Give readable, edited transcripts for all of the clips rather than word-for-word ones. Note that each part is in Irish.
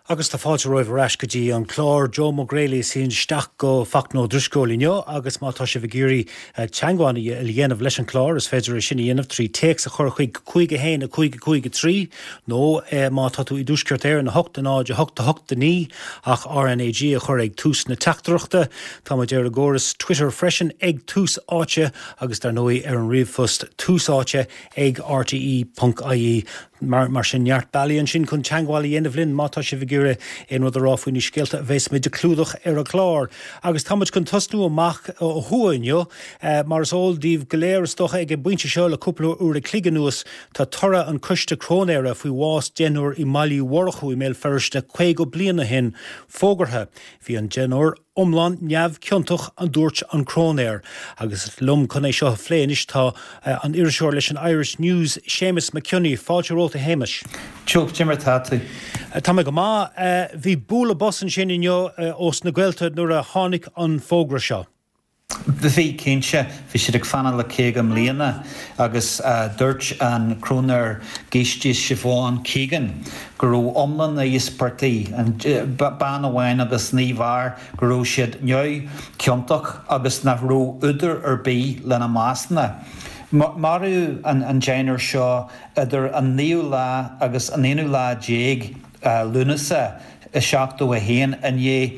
Agus tá fáilte roimh rais go dtí an chlár Joe McGrady sin steach go facnó druscóilínneo agus mátá sé bhgéirí teangáin i dhéanamh leis an chlár is féidir sin dhéanamh trí téex a chur chuig a héin a chuig trí nó mátá tú i dúsceart ar na 8 náid a 8 ní ach RNAG a chur ag tús na teachtarachta tá mar deir agóras Twitter freisin ag tús áite agus dar nuí ar an riomhfust tús áite ag rte.ie mar sin neart bailíonn sin chun teangáil dhéanamh linn mátá sé bhgéire in rud a ráfuoin scéalta a bheits méid de clúdach ar a chlár. Agus táid chun tosnú amach ó thuainne mar is óildíomh goléir stocha ag buinte seo le cúpla uair a clígan nuas tá tora an cuiste crónéire faoi bhás déanúir i maiú warchu i mé ferste 2 bliana hin fógartha. Bhí an déanúir omlan neamh ciontoch an dúirt an crónéir agus lum chun é seo phléanis tá an iriseoir leis an Irish News Seamus McCunny fáilte róta héimeis. Tjúk Jimmer tátu. Tá go má bhí búla bosan sin inneo os na Gaelta nuair a tháinig an fógra seo. Bhí cínse bhí siad ag fanna le céagam líana agus dúirt an crónar géistí Siobhan Keegan gurú omlan na ispartaí an ban amháin agus níomhhar gurú siad neu ciontach agus na rú úidir ar bí lena másna. Marú an déanaar seo idir an níú lá agus an éanú lá déag lúnasa seachtú a héan an dhé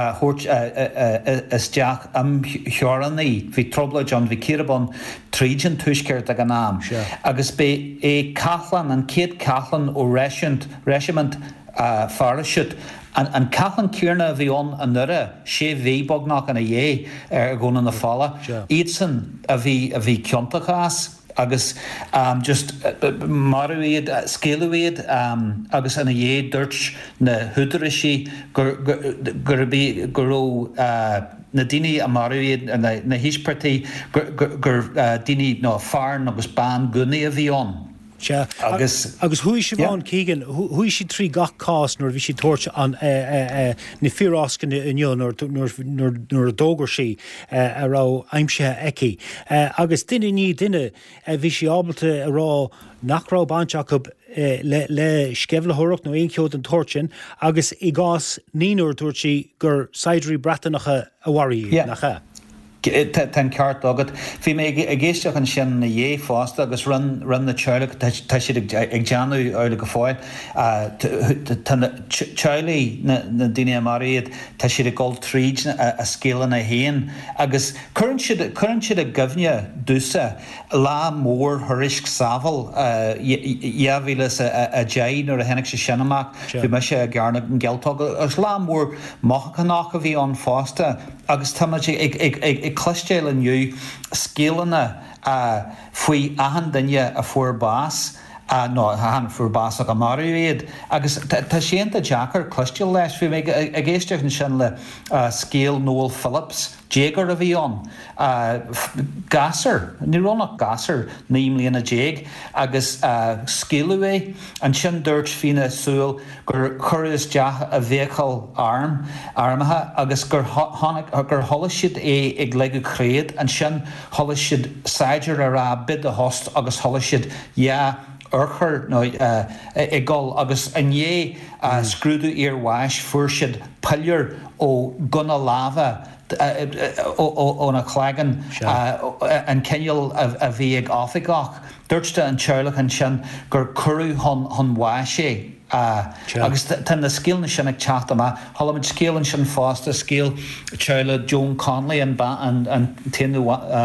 isteach am theorannaí hí troblaid an bhí círeabán trídin tuisceart ag an náam. Agus bé é cathlan an céad cathlan ó regiment farisiút an cathlan cíarna bhíón an nura sé bhí bognach an a dhé ar gcóna na fála. Iad san a bhí ciontachas agus just maruiad scéalaíad agus ana dhé dúirt na huidirisí gurú na daoine a maruiad na híspartaí gur daoine nó fearn agus ban gunnaí a bhíón. Agus thuí Siobhan Keegan, thuí si trí gach cás nuair bhí si tuairt an na fíoráscan inniu nuair a dógur si a rá aimsethe eici. Agus duine ní duine bhí si ábalta a rá nachrá bainteach le sceflathireacht nó aon ceod an tuairt agus i gás níúir dúirt si gur saidirí breatanacha a bhharí nach Ten ceart agad. Bhí mé ag géisteach an sin na dhé fásta agus run na teirla tá siad ag deanú ála go fáil. Teirlaí na daine maríad tá siad ag gáil tríd a scéalan na héan. Agus chuann siad a gomhne dúsa lá mór thurisc sábhal dheabhílas a déin ar a hennig sé sinamach bhí me sé a gcearna an gealtóg. Agus lá mór machchanach a bhí an fásta agus táid ag clustéil aniu scéalanna faoi ahan duine a fuair bás nó ahan fuair bás ag a maruiad agus tá séanta Jackar clustéil leis bhí mé a géisteach an sin le scéal Noel Phillips Jaeger a bhíon gasar, nírónach gasar níomlíonna déag agus scéalú an sin dúirt fine súil gur churis deach a bhéchail armathe agus gur thola siad ag leigú créad an sin thola siad saidir a rá bid a host agus thola siad urchar nó i gáil agus ané scrúdú ar bháis fuair siad palliar ó gona láva ó na chlágan an ceol a bhí ag áfigách. Dúirte an teirlach an sin gur curú hon bháise agus tan na scéal na sin ag teachta tholamid scéalan sin fásta scéal teirla Joan Conley an tinú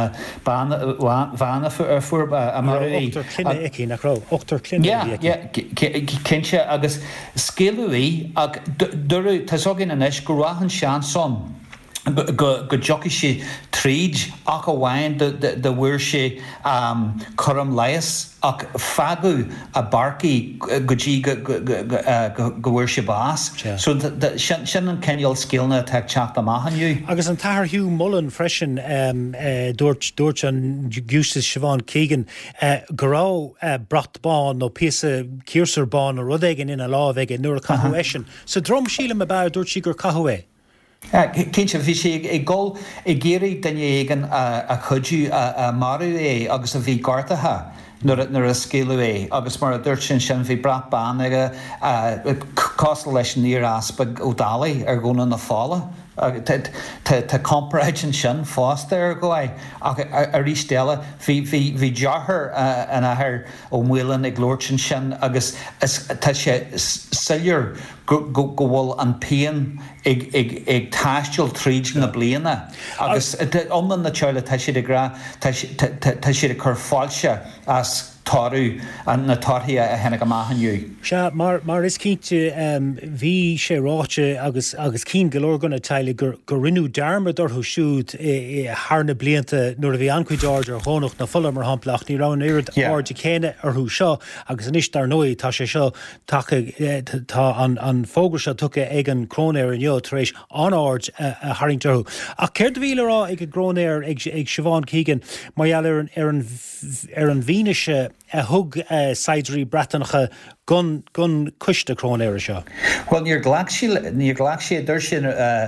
bhana fuair a marí. Ochtar cluine ici nachrá, ochtar cluine cinse agus scéalúí ag dúrú tá sógin inis go raithan sean son go jockey sé tríd ach a bhhain de bhuair sé chum leias ach fagú a barcaí go dtí go bhuair sé bás. So sin an ceol scéalna teag teach amachaniu. Agus an tathar Hugh Mullen freisin dúirt an Eustace Siobhan Keegan go rá bratbán nó píosa círsarbán ó rud éigean ina lámh ige nuair a cathú sin. So drom sílam a bear dúirt sí gur cathú é. Céint bhí sé ag gol i ggéirí daine éigen a chuidú a marú é agus a bhí gartatha nuair a scéalú é, agus mar a dúirt sin bhí brath ban aige costal leis an níor aspa ó dálaí ar gúna na fála. Tá comparaid sin fásta ar goáid ach a rístéile hí dearthar an ahar ó mhuileann ag glóirtin sin agus tá sé sillir go bhfuil an pean ag taisteil tríd na bliana agus omlan na teile tá siad a chur fáilte as tarú an na tarthaí a henna go maithaniu. Se mar is cínte bhí sé ráte agus cín golóir gona teile gur rinú dearmad orthú siúd thna blianta nuair a bhí ancuidáir ar tháineach na fulla mar hamplaach ní rán éad áirde chéine arthú seo agus an istar nóí tá sé seo tá an fógra se tucha ag an crónéir an tar éis an áird a haingtarthú. A céir bhíle rá ag a grónéir ag Siobhan Keegan mar ar an bhíneise a thug saidirí breatanacha gun cuiste crónéir seo. Well, níor ghlac sé dúir sin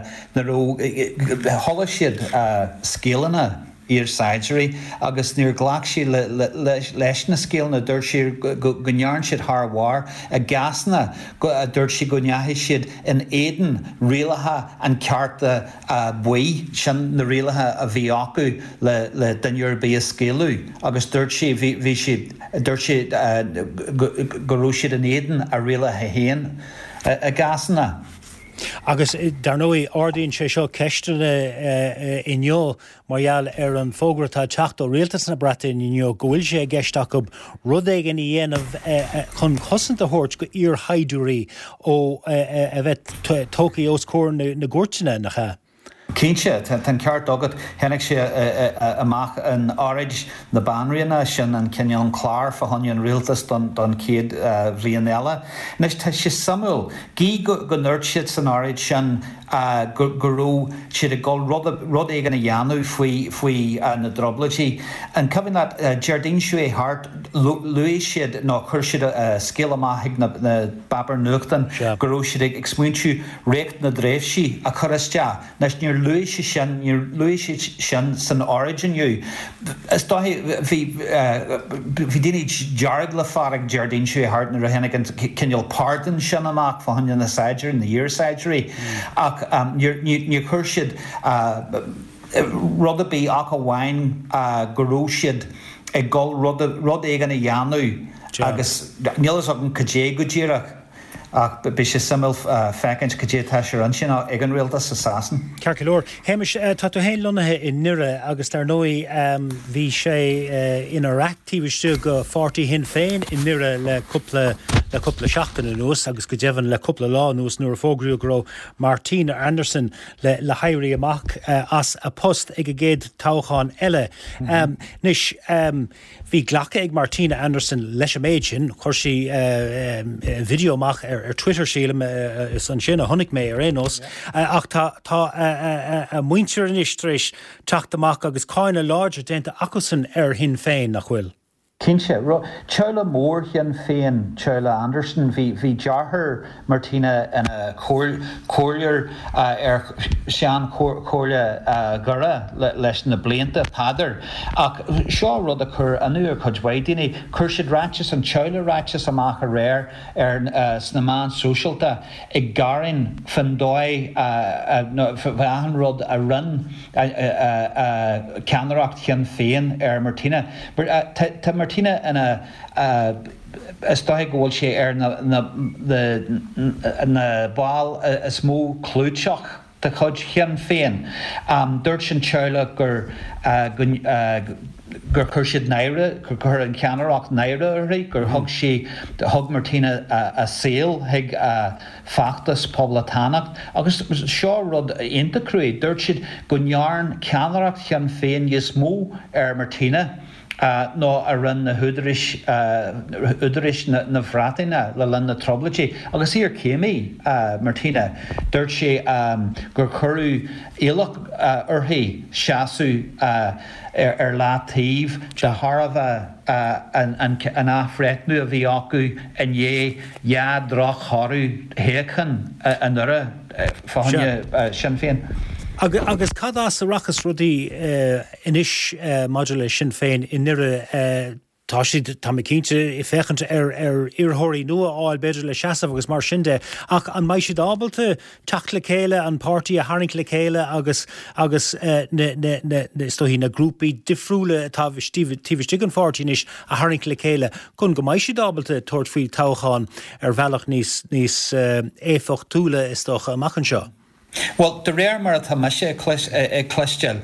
thola siad scéalanna ar saidirí agus níor ghlac sé leis na scéalna dúir sé go nearn siad thar mhar a gasna dúir sé go neathí siad in éidean rialatha an cearta buí sin na rialatha a bhí acu le duineor bí a scéalú agus dúir sé bhí siad dúir sé go raibh siad in éidean a rialatha héin a gasna. Agus dar nóí ordaíonn sé seo ceistena inneo margheall ar an fógratá teacht ó rialtas na breataine inneo go bhfuil sé geisteach go rud éigean í dhéanamh chun cosanta thabhairt go íor haidiúí ó a bheith tócaí os cóir na gúirteanna nach cha. Cínse tan ceart agad henig sé amach an áid na banríanna sin an Ceann Clár fahann rialtas don céad bhliain eile. Nes tá sé samú gí go nuirt siad san áid sin gurú siad a gáil rud éigean a dheanú faoi na droblatí. An cohann Jardín siú é hart luí siad ná chur siad a scéal amach na babar nuachtain gurú siad ag smuintú réict na dréifhsí a chuiriste nes níor luí sin san originiu. Is bhí daoine dearg le farag Jardín siú hart na rahénig cinneal pardon sin amach fahann na saidir na dhear saidirí ach ní chur siad rud a bí ach a bhhain gurú siad ag gáil rud éigean a dheanú agus nílas an cadé go ddíireach ach be sé samil fecinn cadé tá sé an sin ag an rialtas sa sásan. Cearcalóir, Hamish tá tú héin lonathe in nire agus tar nóí bhí sé inar actíbhiste go 40 hin féin in nire le cúpla seachtainna nús agus go deimhan le cúpla lá nús nuair a fógraíú go Martina Anderson le hairí amach as a post ag a géad táchaán eile. Nis bhí ghlacha ag Martina Anderson leis a méid sin chuir sí videoach ar Twitter sílam san sin a tháinig mé ar éos ach tá a muintear in istréis teacht amach agus cáinna láidir dénta acusan ar hin féin nach bhfuil. Cínse, Teile mór hien féin Teile Anderson hí dearthar Martina in a cóir ar sean cóirle gura leis na blianta padar ach seo rud a chur anú ar chudhhaid daoine chur siad ráiteas an Teile ráiteas amach a réir ar sna man sosialta ag garin fandóid bhean rud a run ceannaracht hien féin ar Martina. Martina in stoigh gohfuil sé ar na báil a smó clúteach de chud chean féin. Dúirt sin Teile gur chur siad naire, chur an ceannaracht naire rí, gur thug Martina a saoil ag feachtas poblatánacht. Agus seo rud aonta cruí, dúirt siad go nearn ceannaracht chean féin is mó ar Martina nó a run na húdaris na bhrátaine le lin na troblaidí. Agus íar céimi, Martina, dúirt sé gur chorú éalach orthaí seaasú ar látaíomh de tharbh an áfreitnú a bhí acu in dhé droch thorú héachan an ura fáinne sin féin. Agus cadá sa rachas rudaí inis module sin féin in nire tá siad tá cínte I féchant ar iarthirí nua áil beidir le seasamh agus mar sinnde ach an mbeidh siad ábalta teach le chéile an pártaí a hairnc le chéile agus stohí na grúpaí difriúla tá tíbhtígan fáirtíis a hairnc le chéile chun go mbeidh siad ábalta tuairt faoi toghcháin ar bhealach níos éfach túla is tócha amachchan seo. Well, de réir mar atá meise cléisteil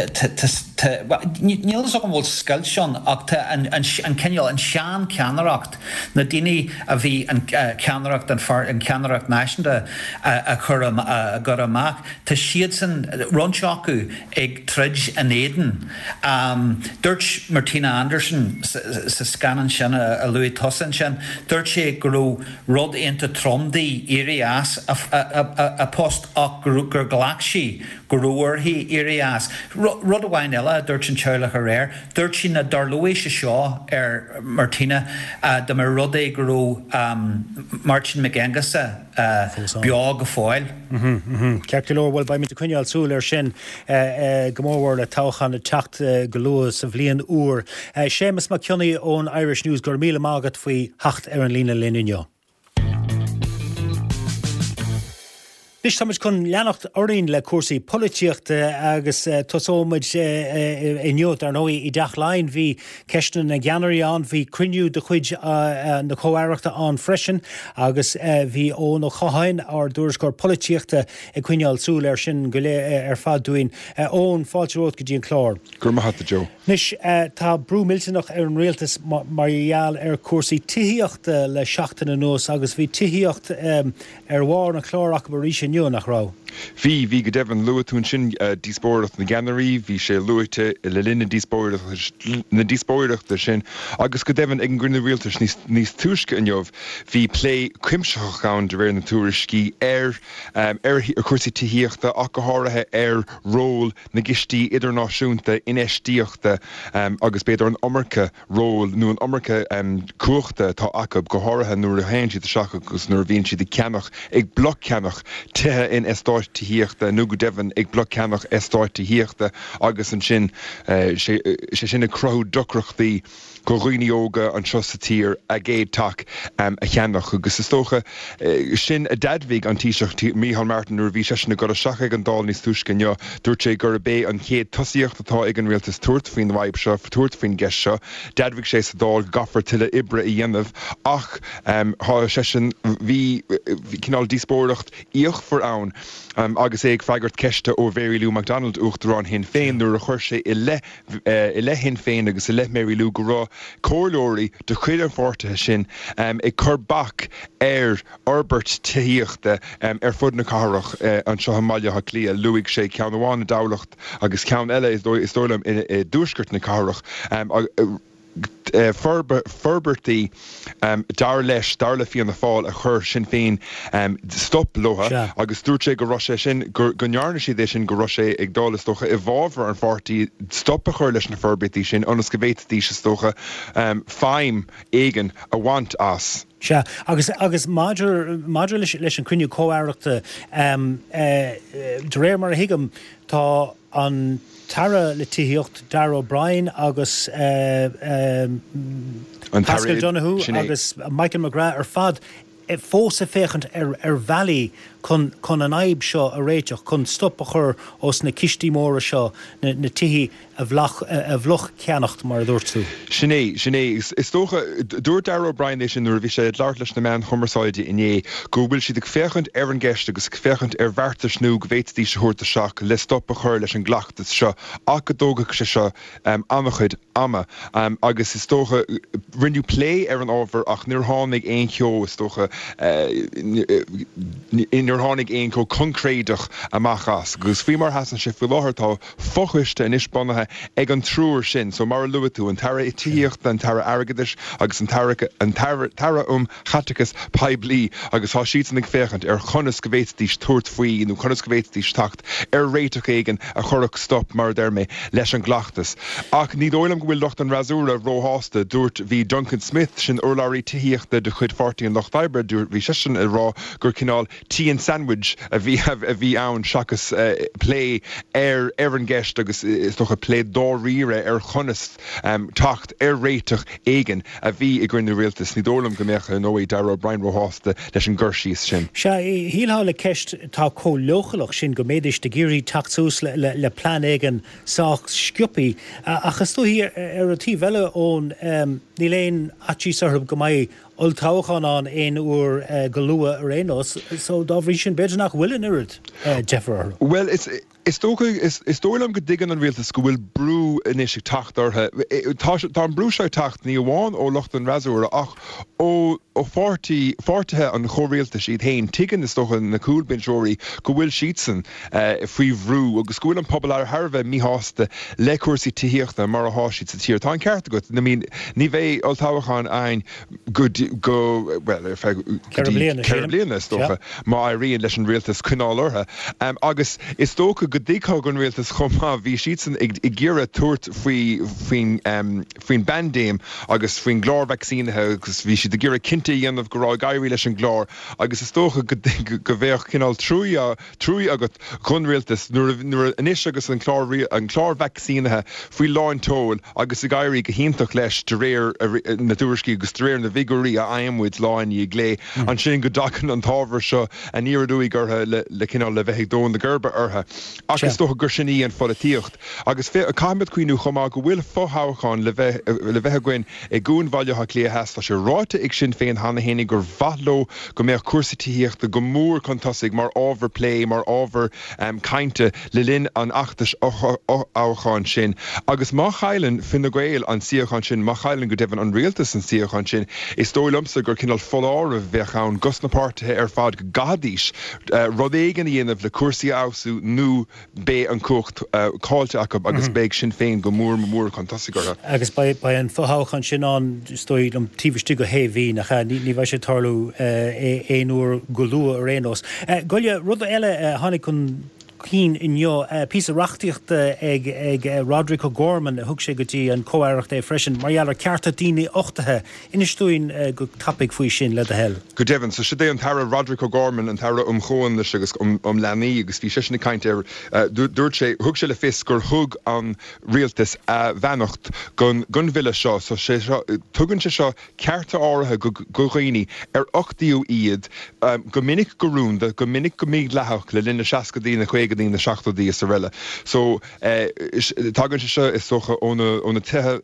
níl is bhfuil scail seán ach an ceal an sean ceanaracht na daoine a bhí an ceanaracht an ceanaracht náisiúnta a chur gur amach tá siad san ronseacu ag trid an éidean. Dúirt Martina Anderson sa scanan sin a Louis Tossin sin dúirt sé gur rud aonanta tromdaí éirí as a post ach gur galaxy gurúirthaí éirí rud amháin eile dúirt an teoilech a réir dúirt sin na darlóise seo ar Martina de mar rud é gurú Martin McGengasa beag go fáil. Ceirtilóir bhfuil baimid cuineáil súil ar sin gomórhir le táchan na teacht go luas sa bhliain úr. Séamus mac Cionnaí ón Irish News gur míle mágad faoi hacht ar an lína linniu. Nis táid chun leannacht orín le cuasaí polítíocht agus tosóid inniuút ar nóí I deach láin bhí ceisna na Geanairí an bhí criniú de chuid na comhairachta an freisin agus bhí ó nó chaáin ar dúras gur polítíochta I cuineáil súil ar sin go le ar fad dúin ón fáilteót go dtíon chlár. Gur maithata Jo. Nis tá brú millteach ar an réaltas margheall ar cuasaí tithaíochta le seachtainna nós agus bhí tithaíocht ar bhár na chlárach mar ríise nach rá. Bhí go devan luatún sin díspóireacht na Geanairí, bhí sé luaite le linne díspóireachta sin, agus go devan ag an grinne rialtas níos túisce inniuh, bhí plé cuimseachán de réir na túriscí ar cuasaí tithaíochta ach go háirithe ar ról na gistí idirnáisiúnta inéistíochta agus beidir an omarcha ról nó an omarcha cuachta tá acu go háirithe nuair a hain siad seach agus nuair bhíonn siad ceannach ag bloc ceannach tithe in estáit tithaíochta nó go devan ag bloc ceannach estáit tithaíochta agus an sin sé sin a crowd docrachtaí go roineoga an seo sa tír a géad tac a cheannach agus is tócha sin a dadmhíh an tíiseach Micheál Martin nuair bhí sé sin go a seach ag an dál níos túisce neo dúirt sé gur bé an chéad tosíocht atá ag an rialtas tuairt faoin bhaib seo tuairt faoin gceist seo dadmhíh sé sa dál gafar tuile ibre I dhéanamh ach há sé sin bhí cinál díspóireacht íoch for ann agus ag feigart ceiste ó Mary Lou MacDonald uachtarrán hin féin nuair a chuir sé I le hin féin agus I le Mary Lou go rá cóirlóirí de chuid an fórtathe sin ag chur bach ar orbert tithaíochta ar fud na carach an seo maiile ha clia luigh sé ceann amháin na dálacht agus ceann eile is dólam I dúsgurt na carach Ferbertí dar leis dar le fion na fáil a chur sin féin stop lotha agus dúirt sé go Roise sin go nearna si é sin go Roise ag dálas tócha I bhábhar an fátaí stop a chur leis na Ferbertí sin anas go bhéittí se tócha feim éigen a bhaint as. Se agus maidir leis an cruinniú comhairachta de réir mar a hiigem tá an Tara le tithaíocht Darragh O'Brien agus Pascal Donoghue agus Michael McGrath ar fad fós a féchant ar bhealaí chun an aib seo a réiteach chun stop a chur os na cistí móra seo na tithaí a bhloch ceannacht mar a dúirt tú. Sinné is tócha dúirt Darragh O'Brien é sin nuair bhí sé leart leis na meán chumarsáide inné go bhfuil siad ag féchant ar an gceist agus féchant ar bhartas nó go bhéití se thuirta seach le stop a chur leis an ghlachtas seo ach go dógach sé seo amachchuid ama agus is tócha rinneú plé ar an ábhar ach nuair tháinig aon cheó is tócha nuair tháinig aon có concréidech amachchas agus bhí mar hasan sé fi láthairtá fochuiste in isbonnathe ag an trúr sin, so mar luú an tara tíocht an tara agadidir agus an tara chatachas peblií agus há siad ag féchant chunas go bhéitdís tuairt faoí nó chunas go bhéitdís tacht réiteach éigen a chorach stop mar dermé leis an ghlachtas. Ach ní dóilm go bhfuil locht an rasúra róhásta dúirt bhí Duncan Smith sin urláirí tííochta de chuid fortíí an Lochfibre dúirt bhí sin a rá gur cinál tea and sandwich a bhí ann seachas play an gceist agus is toch a play dóríre chunas tacht réiteach éigen a bhí I grinú rialtas ní dólam go meach nóí Darragh Brian róhásta leis an gcursí sin. Se híá le ceist tá có lochalach sin go méidir de géirí tachtús le plan éigen sách sciupi achas tú hí a tí bheile ón ní léon atí sarthb go maiid ultáchan an éon úr go lua a rénos, so dá bhrí sin beidir nach bhfuil in irid Jeffrey. Well, is dólam go digan an rialtas go bhfuil brú inis tacht ortha. Tá an brú seo tacht ní amháin ó locht an rasúra ach ó fortathe an choréaltas iad hain tigan is tócha na cúlbinseoirí go bhfuil siadsan faoi bhrú agus scoil an pobl ar Harbheith míhásta le cuasaí tííochta mar a háisiid sa tír. Tá an ceart agat, ní bheith ultábhachan ein go Caribbliana tócha má aíonn leis an rialtas cinál ortha. Agus is tócha go dtíá gon rialtas chomá bhí siadsan ag ggéire tuairt faoin bandéim agus faoin glár vaccínathe agus bhí si de ggéire cinnte dhéanamh go rá gaiirí leis an glár agus is tócha go bhéoh cinál trúí agat chun rialtas nuair inis agus an chlár vaccínathe faoi láintóil agus I gaiirí go hiintach leis de réir na dúriscí agus de réir na vigorí a aimmuid láin I glé an sin go dacan an tábhar seo a níradúí gurtha le cinál le bheith dón na gurba ortha. Agus tócha gur sinní an folaíocht. Agus fé a caiimid cuiinú chomá go bhfuil fóthachán le bheith goin I gún bhailletha cléas tá sé ráite ag sin féin hána hénig gur bhathló go méoh cuasatííocht go mór contasig mar overplay mar over cainte le linn an achtas áchan sin. Agus má chailen fin na ghail an siochan sin má chailen go devan an rialtas an siochan sin is dóilumsa gur cinál foláir a bheitchán gus napáirtithe ar fad go gadís rud éigen dhéanamh le cuasaí áwsú nó bé an cuacht cáilte acu agus béig sin féin go mór contasigara. Agus ba an fóthachan sin an stoid am tíbhtí go héhí nach ní bheith sé tarlú éonúair go lua a rénos. Goile rud eile tháinig chun cín inneo pí a reachtaíocht ag Roderick O'Gorman thug sé gotí an comhaircht freisin marhealar cearta daoine ochtathe inistúin go tapig faoi sin le a hell. Go Devon, so sé an tara Roderick O'Gorman an tara chóin agus leanaí agus bhí sinna caiint dúirt sé thug sé le fis gur thug an rialtas bheannacht gon bhile seo so sé tugann sé seo cearta áirithe go ghaoine ar 8 iad go minic go rúnda go minic go míad lethach le linna 60 dína chuige dína 60 dí sa riile. So tagann sé seo is socha óna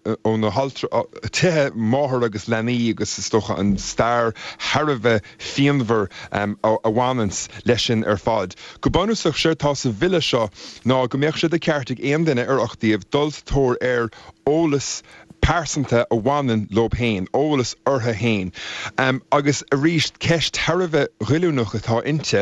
tithe máthir agus leanaí agus is socha an stair Harbheith fianmhar a bhhainans leis sin ar fad. Go banúsach sé tá sa bhile seo ná go mbeadh sé de ceartaigh aon duine ar 8 díobh dultóir ar ólas persanta a bhhanan lob hain, ólas ortha hain. Agus a ríist ceist Harbheith riúnach atá inte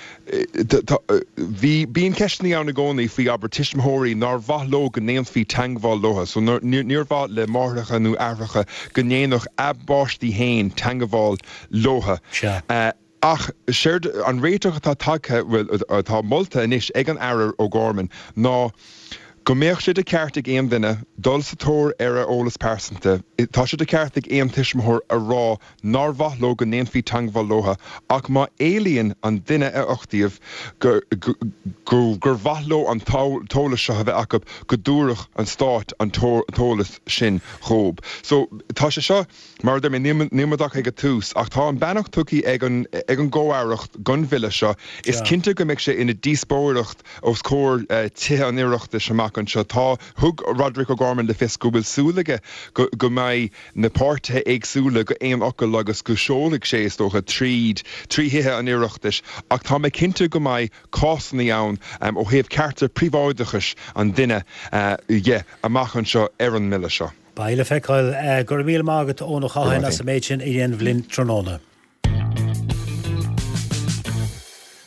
Bhí bíon ceistní anna gcónaí faoi aber tiismthirí nar bhathló go néon faoi teanghbháil lotha, so níor bhat le marthacha nó airthacha go néanach abbáistí hain teanghbháil lotha. Ach séir an réiteach atá tagtha bhfuil tá molta inis ag an air O'Gorman ná go mbeadh sé de ceartaigh aon duine dul sa tóir ar a ólas persanta. Tá sé de ceartaigh aon tiismthir a rá nar bhathló go néon faoi teanghbháil lotha ach má éilíonn an duine a 8 díobh gur bhathló an tólas seo a bheith acu go dúrach an stáit an tólas sin chób. So tá sé seo mar de mé nímadach ag a tús ach tá an beannacht tuí ag an ggóhaireacht gon bhile seo is cinnte go mbeadh sé ina díospóireacht os cóir tithe an iireachta semach an seo tá thug Roderick O'Gorman le fis go bhfuil súlaige go mbeidh na páirtithe agsúla go éon ocail agus go seoladh sé is tócha tríthe an iireachtais ach tá mé cinnte go mbeidh cásanna ann ó thaobh cearta príomháidachas an duine amach an seo ar an mille seo. Ba ile feicáil gur míle mágat ónach chahain as a méid sin I dhéanamh linn tróna.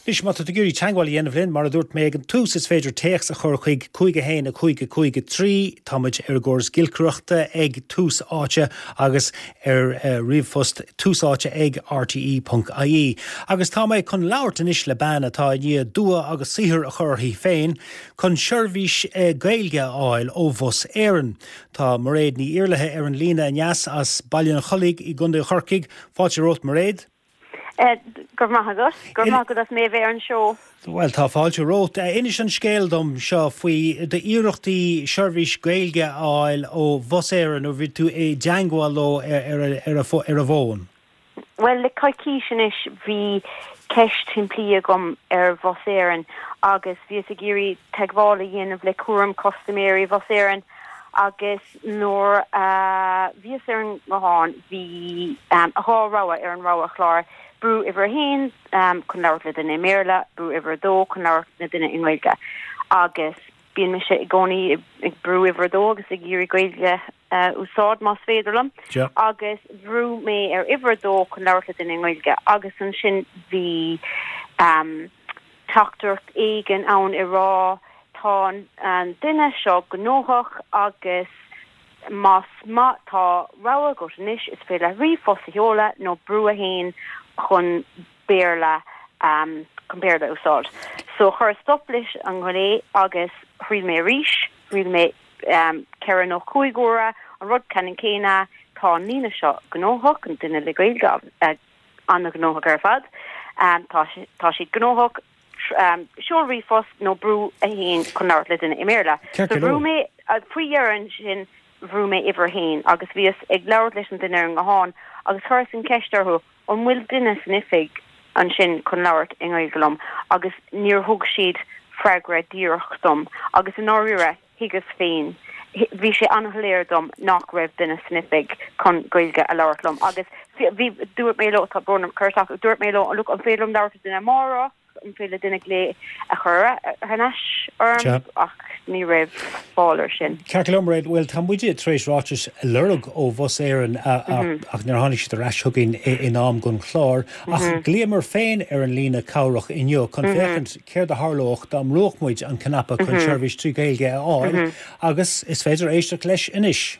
Is mat gurí teagháil dhéanamh linn mar a dúirt méid an tús is féidir teachs a chur chuig chuige héin a chuige trí táid ar gcóras gilcruachta ag tús áte agus ar riomhfust túsáte ag rte.ie. Agus tá méid chun labhart inis le ban atá ní dua agus sihir a churthaí féin chun seirbhís gaeilge áil ó bhos éireann. Tá mar réad ní iarlathe ar an lína neas as bailíonn cholig I gunda chorcaig fáilte rót mar réad. Gur maith as mé bhéir an seo. Well, tá fáilte rót. Inis an scéaldom seo faoi de iireachtaí seirbhís gaeilge áil ó bhos éireann ó bhí tú deangáil ó ar a bhin. Well, le caiicisin is bhí ceist timplí gom ar bhos éireann agus bhí a géirí teaghála dhéanamh le cuaram costuméirí bhos éireann agus nóir bhí ar an gáin bhí a thárá ar an rá a chláir brú iver héin chun leabhart le duine méarla, brú iver dó chun leabhart le duine inghilge agus bíon me sé I gcónaí ag brú iver dó agus ag géirí gaeilge úsáid más féidirlam agus brú mé ar iver dó chun leabhart le duine inghilge agus an sin bhí teachtarcht éigen ann I rá tá an duine seo gnóthach agus más tá rá go níis is féile riomhfosa heola nó brú a héin chun béarla chun béarla úsáid. So chur stop leis an gholé agus riil mé ríis, riil mé ceann nó chuigóra an rud canan céine tá nína seo gnóthach an duine le gaeilge anna gnóthach ar fad tá si gnóthach seo riomhfos nó brú a héin chun leabhart le duine I méarla. So brú mé faoihearann sin bhrú mé iver héin agus bhíos ag leabhart leis an duine ar an gháin agus chuir san ceistarthú an bhfuil duine snifig an sin chun leabhart in Gaeilgeom agus níor thug siad freigra díochtom agus in áire higus féin bhí sé anléir dom nach raibh duine snifig chun Gaeilge a leabhartlumm agus bhí dúirt mé lo tá brnam chuirteach dúirt mé lo an look an félumm leabhart duine mára an féle duine lé a chura hanas ach ní raibh fáilir sin. Ceartlamréid bhfuil tá muide trééis ráis lerug ó bhos éireann ach nar tháinig siad ar eisthuginn in am gon chlár ach gléamar féin ar an lína cabhrach inniu chun féchant céir de Harlóch dá mróchmuid an canapa chun seirbhís trí gaeilge áil agus is féidir éisteach leis inis.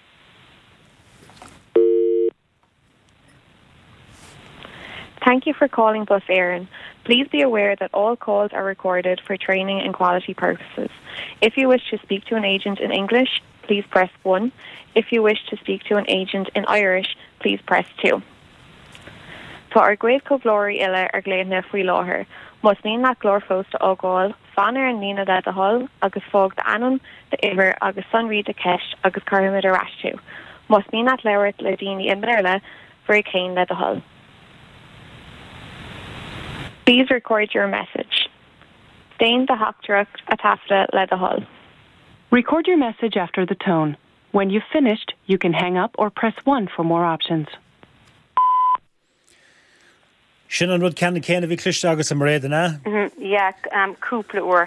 Thank you for calling Bus Éireann. Please be aware that all calls are recorded for training and quality purposes. If you wish to speak to an agent in English, please press 1. If you wish to speak to an agent in Irish, please press 2. Tá ar gcuid comhlóirí ile ar gléanna faoi láthair, mus míon nach glór fósta ógáil, fan ar an lína de hol agus fóg de anam de iver agus sunrí de ceist agus carhamid a rastú. Mus míon nach leabhart le daoine in méarla for a céin le hol. Please record your message. Déan de Hachtrucht a tafta le hol. Record your message after the tone. When you've finished, you can hang up or press 1 for more options. Sin an rud ceanna céanna bhí cliste agus am réad na? Cúpla uair.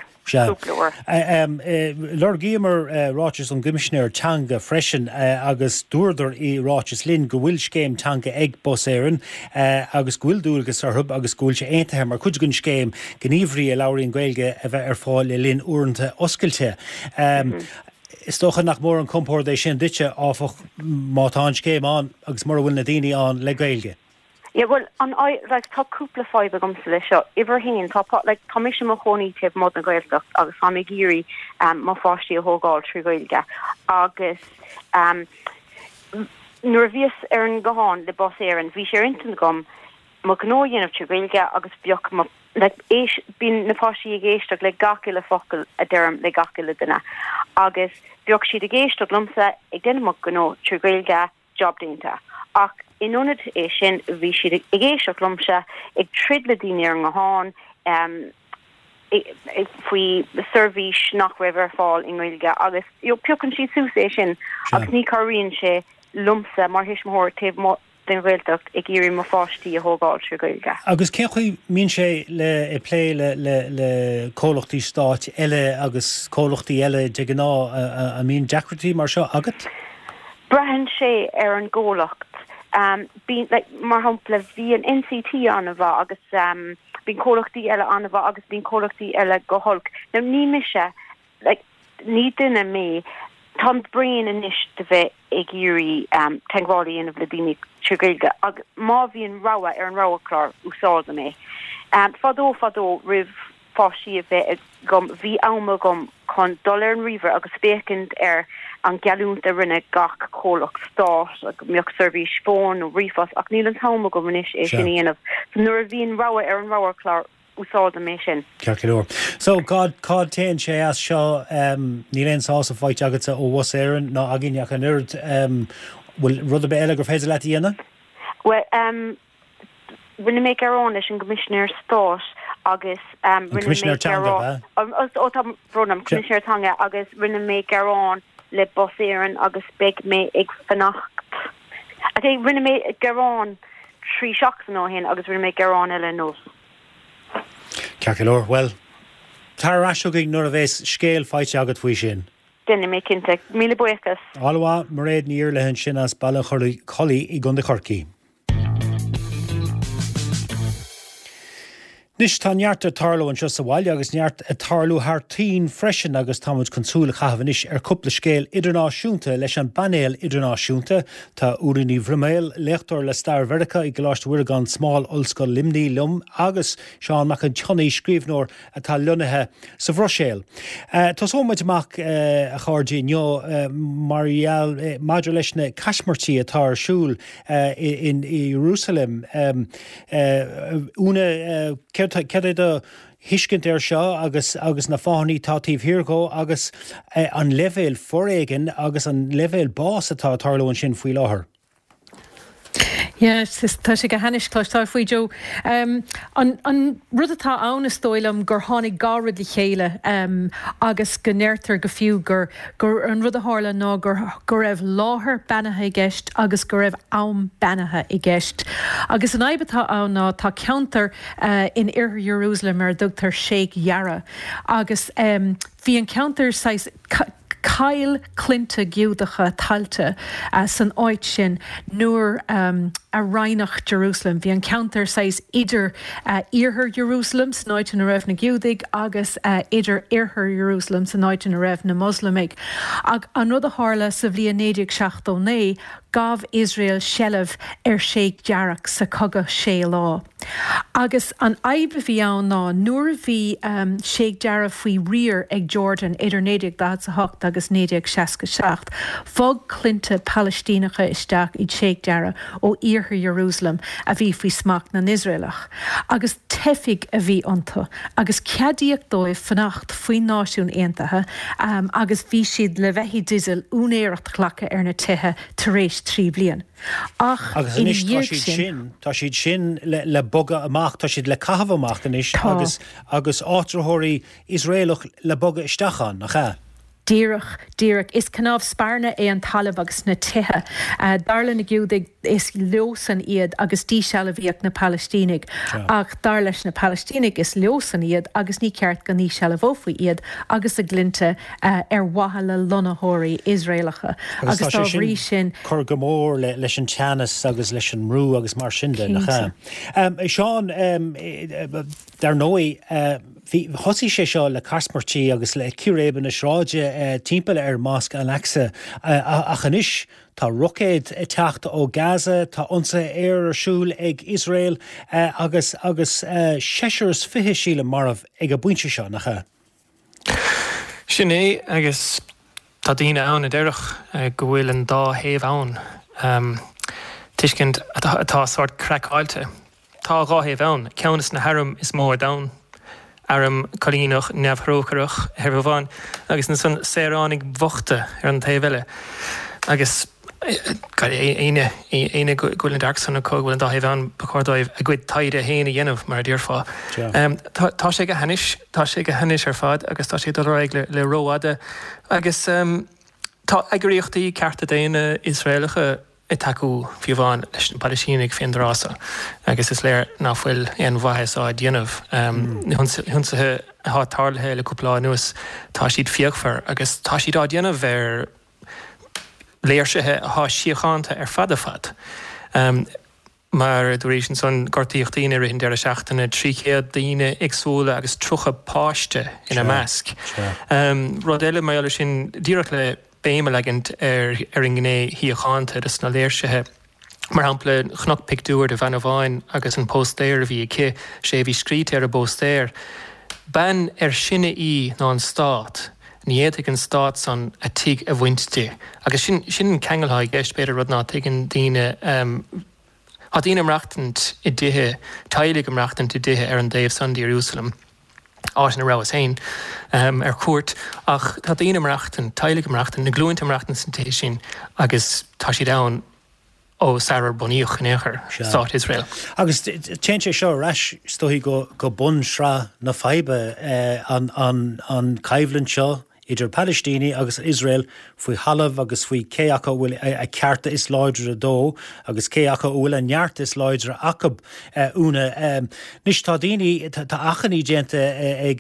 Lord Guillemar ráis an gimisinéir teanga freisin agus dúirdar I ráis linn go bhfuil scéim teanga ag Bus Éireann agus gúil dúilgus arthub agus gúil sé aontaithe mar chuid gon scéim gníomhrí a labhraíonn Gaeilge a bheith ar fáil le linn uaireanta oscailte. Is tócha nach mór an compór éis sin duite áfach má tá an scéim an agus mar bhfuil na daoine an le Gaeilge. Yeah, well, tá cúpla fáibe gom sa lei seo, iver héin, tá mé sem mo choní tib mod na Gaeltacht agus tá mé géirí má fáistí a thógáil trí Gaeilge agus nuair bhíos ar an gháin le Bus Éireann, bhí sé intan gom má gnó dhéanamh trí Gaeilge agus beoch bín na fáistí a géisteach le gaci le focail a deirm le gaci le duine agus beoch siad a géisteach lumsa ag duine mo gnó trí Gaeilge job dénta ach inúnad é sin bhí siad ag géisteach lumsa ag trid le daoine ar an gháin faoi service nach raibh ar fáil in Gaeilge agus peocann siad sús é sin agus ní choiríonn sé lumsa mar hisismór taobh den Gaeltacht ag géirí má fáistí a thógáil trí Gaeilge. Agus cén chuí mín sé le plé le cólachtaí stáit eile agus cólachtaí eile de gná a mín deacratí mar seo agat? Brehan sé ar an ggólacht. Mar hapla bhí an NCT an a bh agus bín cólachtaí eile anmha agus bín cólachtaí eile go holc. Now ní mise, like, ní duine mé, Tom brain inis de bheith ag iúí teaghálaí inmh le daoine trígéilge, ag má bhíon rawa ar an rawaklár úsáida mé. Fadó rih fáisí a bheith gom bhí áma gom chun dul ar an river agus fécint ar an gealúnta rinne gach cólach stát ag mioch serví spón ó rifas ach níl an táma gom inis é sin dhéanamh. So nuair a bhíon rawa ar an rawaklár úsáida mé sin. Cearcadóir. So cád téann sé as seo ní léon sása fáit agatsa ó was éireann ná agin an nerd bhfuil rud a be eile gur féidir le dhéana? Well, rinne mé arán leis an Commissioner Stát agus Commissioner Tanga bronam Commissioner Tanga agus rinne mé arán le bos éireann agus beag mé ag fannacht. I think rinne mé arán trí seachas nó hen agus rinne mé arán eile nó. Cearcadóir, well, tar asúgaigh nuair a bheits scéal fáite agat faoi sin. Dinne mé cinnte, míle buchas. Alha mar réad níor le hen sin as bailla cholí I gunda Corcaigh. Nis tá neart a tarlú an seo sa bhaile agus neart a tarlú hartín freisin agus támuid consúla chahanis cúpla scéal idirnáisiúnta leis an banéal idirnáisiúnta tá úraní bhrumail leachtar le Stair Mheiriceá I gláist Uirgan Smáil Ollscoil Limní Lum agus Seán Mac an Tionaí scríbhnóir atá lunathe sa bhroséal. Tás óid amach a cháirdí neo maidir leis na Cashmartí atá siúil in Jerusalem úna Cead a hiiscint ar seo agus na fánaí tátíomh hiargó agus an levéil foréigen agus an levéil bás atá tarlú an sin faoi láthair. Yes, tá sé go hanis chlóistá faoi Jo. An rud atá anna stóilm gur tháinig gárad le chéile agus go neirtar go fiú gur an rud a hála ná gur raibh láthair beanathe I gceist agus gur raibh am beanathe I gceist. Agus an aibatá anna tá ceantar in Iarthar Jerusalem ar dugtar Sheikh Jarrah agus bhí an ceantar Cail clinta giúdacha talte san áit sin nuair a reinach Jerusalem. Bhí an counter says idir Iarthar Jerusalem san áit na raibh na giúdaigh agus idir Iarthar Jerusalem san áit na raibh na Muslimig. Ag an rud a hála sa bhliain 1979 gab Israel shellah Sheikh Jarrah sa cogadh sé lá. Agus an aibe bhí ann ná nuair bhí Sheikh Jarrah faoi riar ag Jordan idir 1978 agus 1967 fog clinta Palestínacha isteach I Sheikh Jarrah ó Iarthar Jerusalem a bhí faoi smacht na Israelach. Agus tefig a bhí ionta agus ceadaíoch dóibh fannacht faoi náisiún aontaithe agus bhí siad le bheithí diesel únéireacht clacha ar na tithe tar éis 3 bliain. Agus inis tá siad sin le boga amach tá siad le cahabh amach inis agus áitritheoirí Israelach le boga isteachán nach cha. Díreach is canamh sparna an talamh agus na tithe. Darla na giúdaigh is leosan iad agus dí seala bhíoch na Palestínig. Ach dar leis na Palestínig is leosan iad agus ní ceart go ní seala bhófaí iad agus a glinte ar watha le lonathirí Israelacha. Agus tá bhrí sin chur go mór leis an teannas agus leis an mrú agus mar sin de nach cha. Seán dar nói hosí sé seo le Cashmartí agus le ciréban na sráide timpeall ar Mosc Al-Aqsa a chanis tá rocéid teachta ó Gaza tá ionsa arsúil ag Israel agus seisirs fiche síle marmh ag a buinte seo nach cha. Sin é agus tá daoine ann a deireach go bhfuil an dá thaobh ann. Tuiscint atá sort crackháilte. Tá gáthaobh ann, ceannas na haram is mór dam. Aram Colínach neamhrócarach Herbhán agus na san séránig bhochta ar an taobhile. Agus éine gúil darsan a cóhfuil an daibh an bacordóibh a gcuid taide héana dhéanamh mar dtíorfá. Tá sé go hanis ar fad agus tá sé dulráig le róáda agus tá aguríochtaí cearta daine Israelacha I taú fiomháin leis na Palestínig féinrása agus is léir náfuil an bhaithas á dhéanamh. Thunsathe há tarlathe le cúpla nuas tá siad fiachfar agus tá siad á dhéanamh ar léirsithe há siochananta ar fad. mar dúéis son gortaíocht daoine rihin dear a seachtainna tríchéad daoine agsúla agus trocha páiste ina measc. Rud eile mai eile sin díreach le béime legant ar an gné híocháanta is na léirsethe. Mar hampla chnoc pictúir de bhean bháin agus an postéir bhí ché sé bhí scríte ar a bostéir. Ben sinne í ná an stát, níhéad an stát san a tí a bhainte. Agus sin ceangailtha gceist beidir rud ná tuigeann daoine Tá daoine amreachtant I dithe, tailig amreachtant I dithe ar an Déobh Sunday Jerusalem. Áit na ráhas hain ar cuat, ach tá daoine amreachtant, tailig amreachtant, na glúint amreachtant san tééis sin, agus tá si dán ó Sarah buníoch in éair, Stát Israel. Agus téint sé seo rais stohí go bun sra na feibe an caimhlann seo, idir Palestíni agus Israel faoi halamh agus faoi céacha bhfuil a cearta is láidre a dó agus céacha bhfuil a neart is láidre acab úna. Nis tá daoine tá achaní déanta ag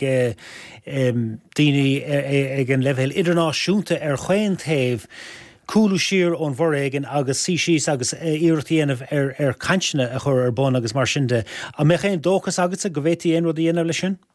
daoine ag an leibhéil idirnáisiúnta ar chuin taobh cúlú siar ón bhóréigen agus síos agus iirtaíanamh ar caintena a chur ar bon agus mar sinnde. A mé chéin dóchas agus a go bhhétaí aon rud dhéanamh lei sin?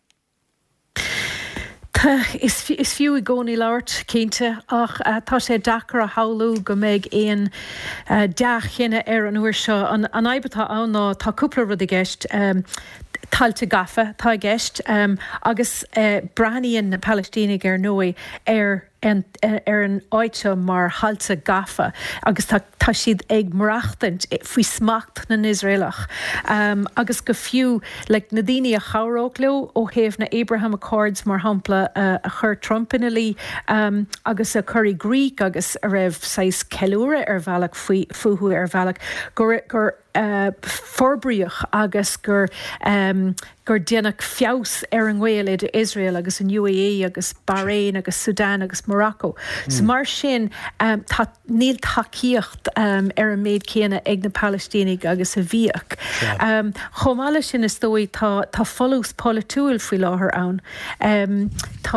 Is fiú I gcónaí labhairt cénte ach tá sé dachar a haulú go méid éon deachchéine ar an uair seo an aibatá ann ná tá cúpla rud I gceist talte gafa tá gceist agus braíonn na Palestínig ar nua ar an áite mar halta gafa agus tá siad ag mreachtant faoi smacht na Israelach agus go fiú le na daoine a charóg leo ó héamh na Abraham Accords mar hampla a chur Trump ina lí agus a chuirí Greek agus a raibh 6 ceúra ar bhealach fuú ar bhealach gur forbríoch agus gur déanach fios ar an ghail Israel agus an UAE agus Bahrain agus Sudan agus Morocco. So mar sin níl takeíocht ar an méid céanna ag na Palestínig agus a bhíoch. Chomáile sin is dói tá folús politúil faoi láthair ann.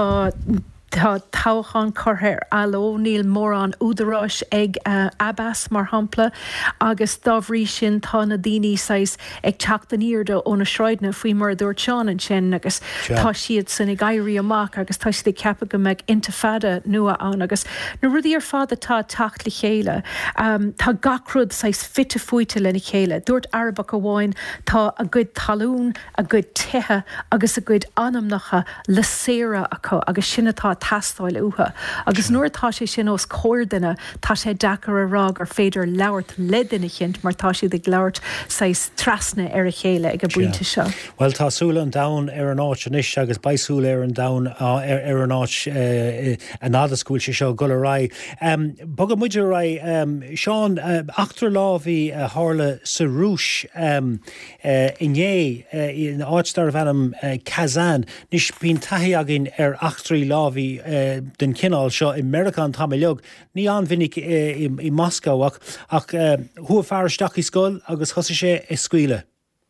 Tá táchan chuthair aló níl mór an údarráis ag Abbas mar hampla agus dábhrí sin tá na daoine sais ag teachtain íorda ó na sráidna faoi mar dúirt seán an sin agus tá siad san ag éirí amach agus tá siad ceapa go meid intifada nua ann agus na rudí ar fád atá teacht le chéile. Tá gacrúd sais fitte fuite lena chéile. Dúirt Arbach amháin tá a good talún, a good tithe agus a good anamnacha le séra acu agus sinnatá tastáil uha. Agus nuair tá sé sin os cóirdaine tá sé dachar a rag ar féidir leabhart ledina chint mar tá siad ag leabhart sais trasna ar a chéile ag a buinte seo. Well tá súla an dain ar an áit an is agus baisúla ar an dain ar an áit an adascúil sé seo go rá. Bogad muidir rá Seán achtar lá bhí hála sa rúis inné in áitstar bhenam Kazan nis bín taithí agin ar achtarí lá bhí den cinál seo i American tá leog ní an vinnig I Moscow ach thua fearsteach I scoil agus thosa sé I scuile.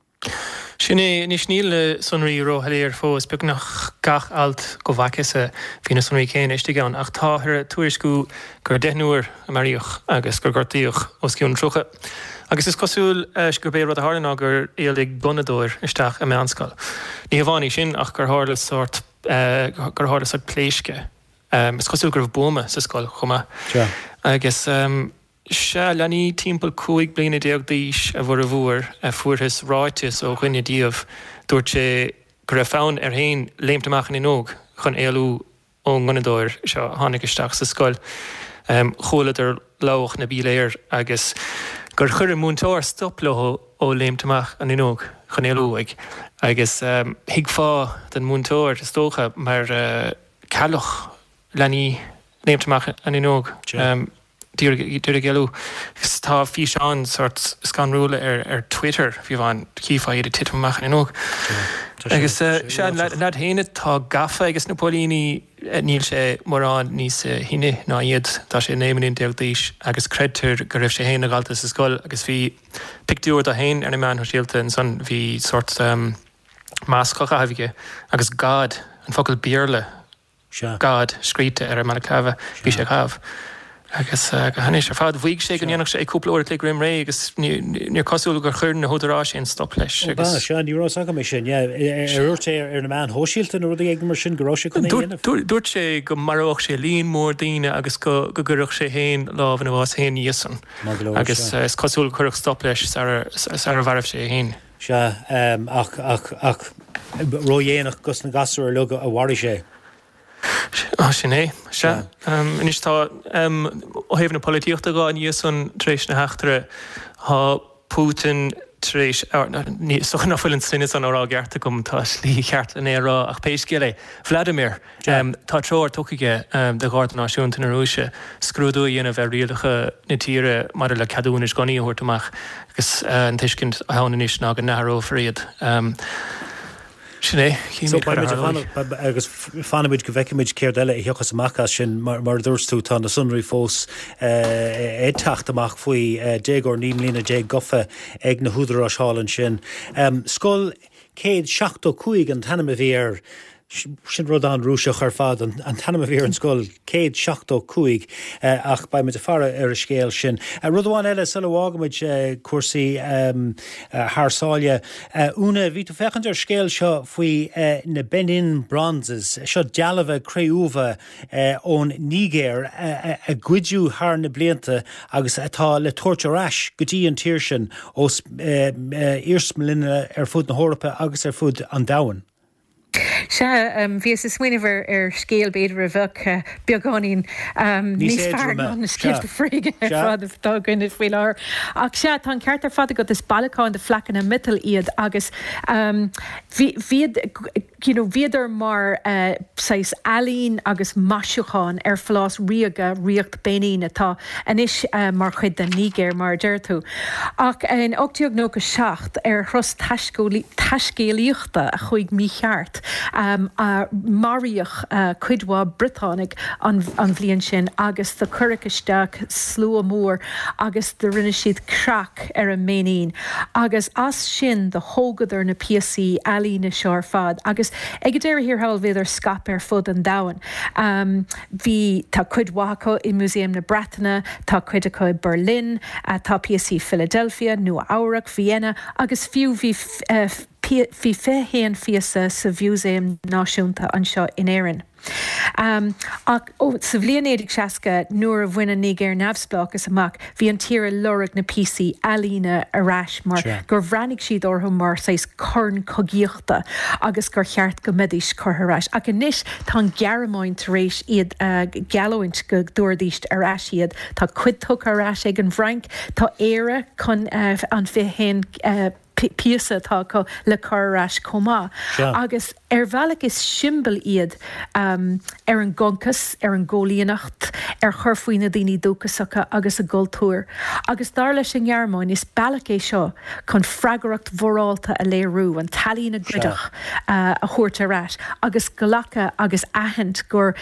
Sinné ní sníle sunraí róthaléir fós beag nach gach alt go bhaicise hí na sunraí céine istigh an ach táthir tuairiscú gur 10 nuair a maríoch agus gur gortaíoch os ciún trocha. Agus is cosúil gur bé rud a hána gur éalaigh bunadóir isteach a meánscail. Ní bhánaí sin ach gur hála sort gur hála sort pléisce. Is cosúil gur bóma sa scoil chuma. Agus se lenaí timppel 5 bliana déag díis a bhar a bhuair a fuairthas ráitis ó chuine díobh dúirt sé gur a fán ar hain léimteachchan in óg chun éalú ó ngunadóir seo tháinig isteach sa scoil. Chóla ar lách na bíléir agus gur chur múntóir stop le ó léimteach an in óg chun éalúig. Agus hiag fá den múntóir is tócha mar cealach lenaí léimteach an in óg. Dúir geú tá fí seán sort scanrúla ar Twitter bhí bhain cífa iad titmach in óg. Agus se lead héine tá gafa agus na pólíní níl sé mórrán níos hine ná iad tá sé néiminn deag díis agus creidtar go raibh sé héine galta sa scoil agus bhí picúir a hain ar na man síalta an son bhí sort máscocha haige agus gad an focail bíorla gad scríte ar a mana clefa bhí sé chah. agus go hanis ar fád bhuiig sé an sé cúpla óir le grim ré agus níor cosúla gur chun na hódarrá sin stop leis. Seán ní aga mé sin úirte ar na man hóisiilta nó ag mar sin gorá dúirt sé go marach sé líon mór daine agus go gurach sé héin láh na bhás héin níosan agus is cosúla chuach stop leis ar bharh sé héin. Se ach roihéanach gus na gasú ar le a bhhair sé. Sin é se is tá ó héh na políocht a gáin níosan trééis na heachtere há Putin trééis soch nafuiln sinne an árá gearta gom tá slí cheart in érá ach pééis gé Vladimir tá troir tuige de gáir náisiúnta na Rúise scrúdú dhéanamh bheith rialacha na tíre mar le cadúnis ganí thuirtamach agus an tuiscint a hána níos ná an náró friad. Sinné agus fanimiid go bhheiciimiid céir eile i heochas amachchas sin mar dúirstú tá na sunraí fós é tacht amach faoi dégur ní lína dé gofa ag na húdarrá seálann sin. Scoil céad 75 an tanna a bhíar sin rud an rúiseach ar fad an tanna a bhíar an scoil céad 75 ach ba mit a fara ar a scéal sin. Rudháin eile sa bhágamid cuasaí thsáile úna bhí tú fechan ar scéal seo faoi na Benin Bronzes seo dealamh créúmha ón Níger a gcuidú thar na blianta agus atá le tuairtearás go dtí an tíir sin os irsmlíne ar fud na Hórapa agus ar fud an Domhan. Se bhí is swinehar ar scéal beidir a bheh beagáín níos fear an na scéalta fríige fád dogann is bhfuil ach se tá ceart ar fada go is bailacháin de flachan na mital iad agus bhíidir mar sais alín agus maisiúcháin ar flás riaga riocht béín atá anis mar chuid den Níger mar deirú. Ach in 87 ar thros taiscéalaíochta a chuig mí cheart. Maríoch cuidhá Británig an bhliain sin agus de curraisteach slú mór agus de rinne siad crack ar an méín agus as sin de hógadar na PSC alína seár fad agus ag déir hir hail viidir scap ar fud an Domhan. Bhí tá cuidhhacha i Muséum na Bretainna, tá cuidecha i Berlin, tá PSC Philadelphia, Nua Áireach, Vienna agus fiú hí féhéan fiasa sa bhúséim náisiúnta anseo in Éireann. Ach sa bhlianéidir seaca nuair a bhaine Níger nabsplachas amach bhí an tíre lorach na PC alína arás mar gur bhreanig siad orthu mar sais corn cogíochta agus gur cheart go midis chutharás. Ach inis tá gearamáin taréis iad galóint go dúirdíist arás iad tá cuidtug arás ag an bhrainc tá éire chun an féhéin píasa tá le chorás comá. Agus bhealach is simbal iad ar an goncas, ar an ggólíonacht, ar churfuoine daoine dúchasacha agus a gultúr. Agus dar leis an ghearmáin is bailach é seo chun freagaracht mhórálta a léirú an talína gridach a chuirtarás. Agus golacha agus ahent gur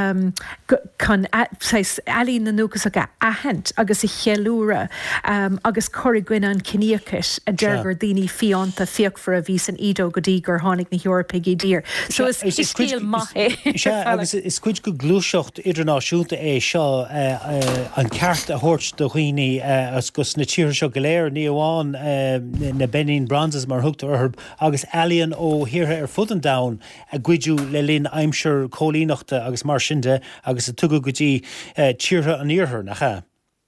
chun alín na núchasacha ahent agus i chealúra agus choirighuine an cineachis a deirgur daoine fiánta fiocfar a bhís an ídó go dtí gur tháinig na Eorpaigí dír. So is scéal maithé. Agus is cuid go glúiseocht idirnáisiúnta é seo an ceart a thuirt do chuoine gus na tíir seo go léir ní amháin na Benin Bronzes mar thugtar orthu agus ealaíonn ó thiortha ar fud an Domhan a gcuidú le linn aimseir cólíneachta agus mar sinnde agus a tugadh go dtí tíortha an iarthar nach cha.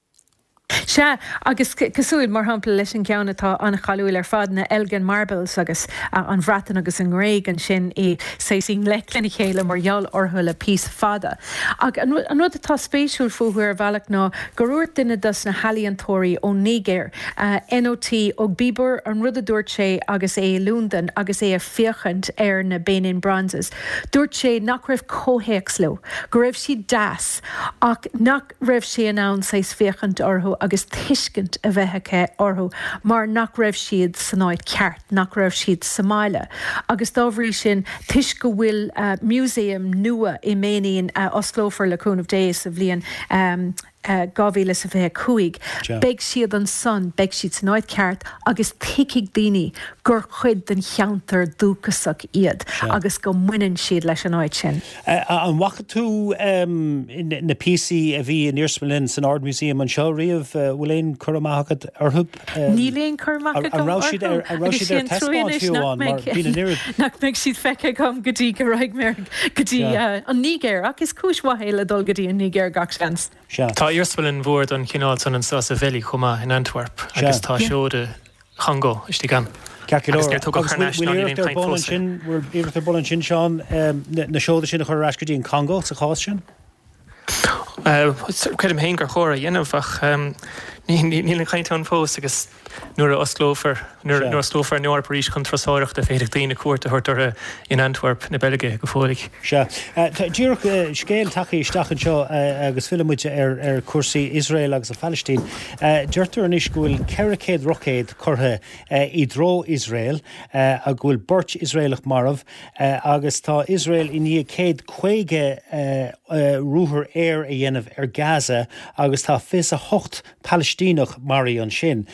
Se agus cosúil mar hampla leis an ceannatá an chaúil ar fad na Elgin Marbles agus an bhratan agus an ngréig an sin i séing leclin chéile margheall orthu le pís fada. Ag an rud atá spéisiúil fuair bhealach ná goúir duine dus na halíontóirí ó Níger NOT ó Bieber an rud a dúirt sé agus é lúndan agus é a fiochant ar na Benin Bronzes. Dúirt sé nach raibh cóhéacslú, go raibh si das ach nach raibh sé an ann séis fiochant orthu agus tuiscint a bheitthecha orthu mar nach raibh siad sanáid ceart, nach raibh siad Somáile. Agus dábhrí sin tuis go bhfuil muséum nua i méíon Oslofer le Cún of Days a bhlion gáhíle sa bheith cuaig. Beg siad an son, beg siad san áid ceart agus tiigh daoine gur chuid den cheantar dúchasach iad agus go muineann siad leis an áid sin. An wacha tú na PC a bhí in Irsmalin san Ard Museum an seo riamh bhfuil éon churamachchad arthub? Níléon churamachchad an ráisiad ar testbáin fiúháin mar bhí an irid. Nach meid siad feice gom gotí go raig mer gotí an nígéir ach is cúismhaile dul gotí an nígéir gach seans. Tá Irsmalin bhór an cinál san an Sasa Valley chuma in Antwerp agus tá seóda Congo istí gan. Bhfuil bolin sin seán na seóda sin a chur rascadí in Congo sa cháis sin? Cuidim héin gur chóra dhéanamhach níl chaint an fós agus nuair a osclófar nuair slófar nuair París chun trasáireacht a féidir daoine cuairta thuirtar in Antwerp na Belge go fólaigh. Dúireach scéal tachaí isteach an seo agus filimúte ar cuasaí Israel agus a Palestine. Deirtar an is bhfuil ceiricéad rocéad chutha I dro Israel a bhfuil burt Israelach marmh agus tá Israel I ní 150 rúthar air a dhéanamh ar Gaza agus tá fis a 8 Palestínach marí an sin.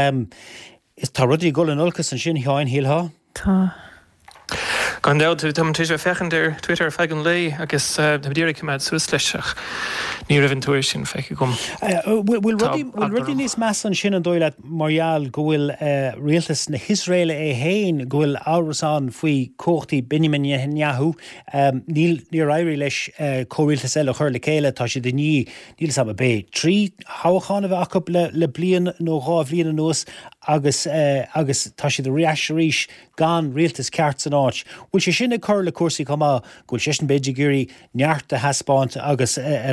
Is tá rudí go an olcas an sin teáin híaltha? Tá. Gan dáil tú tuisir fechan ar Twitter fegan lei agus dtíir cumad suas leiseach ní raibhann túir sin feice gom. Bhfuil rudí níos meas an sin an dóile marall go bhfuil rialtas na Hisrael héin go bhfuil áras faoi cóchtaí Benjamin Netanyahu níl éirí leis córialtas eile chuir le céile tá si níl sam bé. 3 háchána bheith acu le blian nó 2 bblion an nuas agus tá si de riaisiríis gan rialtas ceart san áit. Bhfuil sé sinna chur le cuasaí comá gúil sé an beidir gurí neart a heaspáint agus a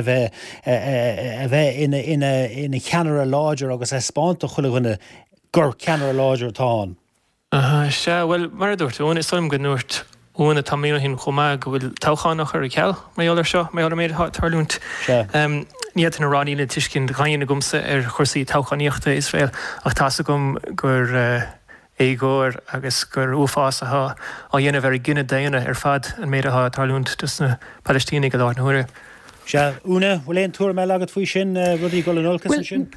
bheith ina cheanar a láidir agus a spáint a chuile gur ceanar a láidir táin. Se bhfuil mar dúirt is sim go nuirt óna tamína hín chomá go bhfuil táchanach ar a ceall méollar seo méollar méid tarlúnt. Níiad na ráníle tuiscin gaianna gomsa ar chusaí táchaníochta Israel ach tása gom gur égóir agus gur uafásatha á dhéanamh ar gine daana ar fad an méid atá tarlúnt dus na Palestína go láir na huaire. Úna bhfuil éon túir me agad faoi sin rudí go an olcas sin?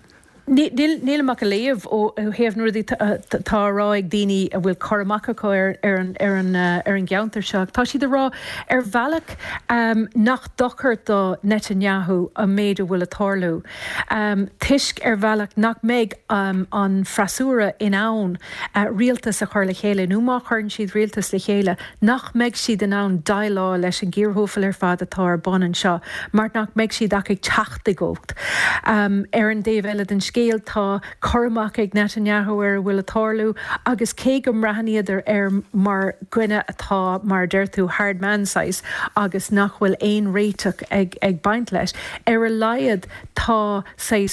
Níl amach a léamh ó héamh nuair tá ráig daoine a bhfuil choramachcha ar an geantar seach. Tá siad rá ar bhealach nach dochart do Netanyahu a méid a bhfuil a tarlú. Tuisc ar bhealach nach méid an frasúra in ann rialtas a chuir le chéile. Númá chuann siad rialtas le chéile nach méid siad in ann dailá leis an gcíorthófal ar fad atá ar banan seo, mar nach méid siad ach ag teachta gócht. Ar an déhile den scéal tá choramach ag Netanyahu ar bhfuil a tarlú agus cé go mraithníidir ar mar gcuine atá mar deirtú hard man size agus nach bhfuil éon réiteach ag baint leis. Ar a laiad tá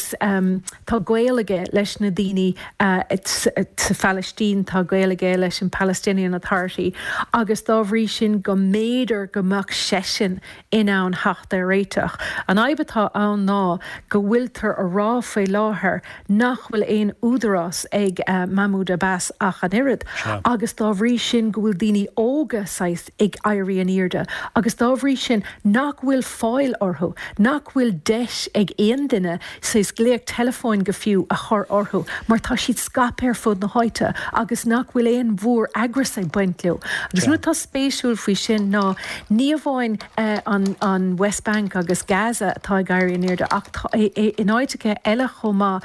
gaeilge leis na daoine sa Palestine tá gaeilge leis an Palestinian Authority agus dá bhrí sin go méidir gomach sesin in ann heachta réiteach. An aibatá ann ná go bhfuiltar a rá faoi láthair nach bhfuil éon údarás ag Mahmoud Abbas ach an irid agus dá bhrí sin go bhfuil daoine óga sais ag éirí an irde agus dá bhrí sin nach bhfuil fáil orthú nach bhfuil deis ag éon duine sais gléag telefóin go fiú a chur orthú mar tá siad scap ar fud na háite agus nach bhfuil éon bhór agras ag baint leo. Agus nu tá spéisiúil faoi sin ná ní bháin an West Bank agus Gaza atá ag éirí an irde ach in áitice eile chomá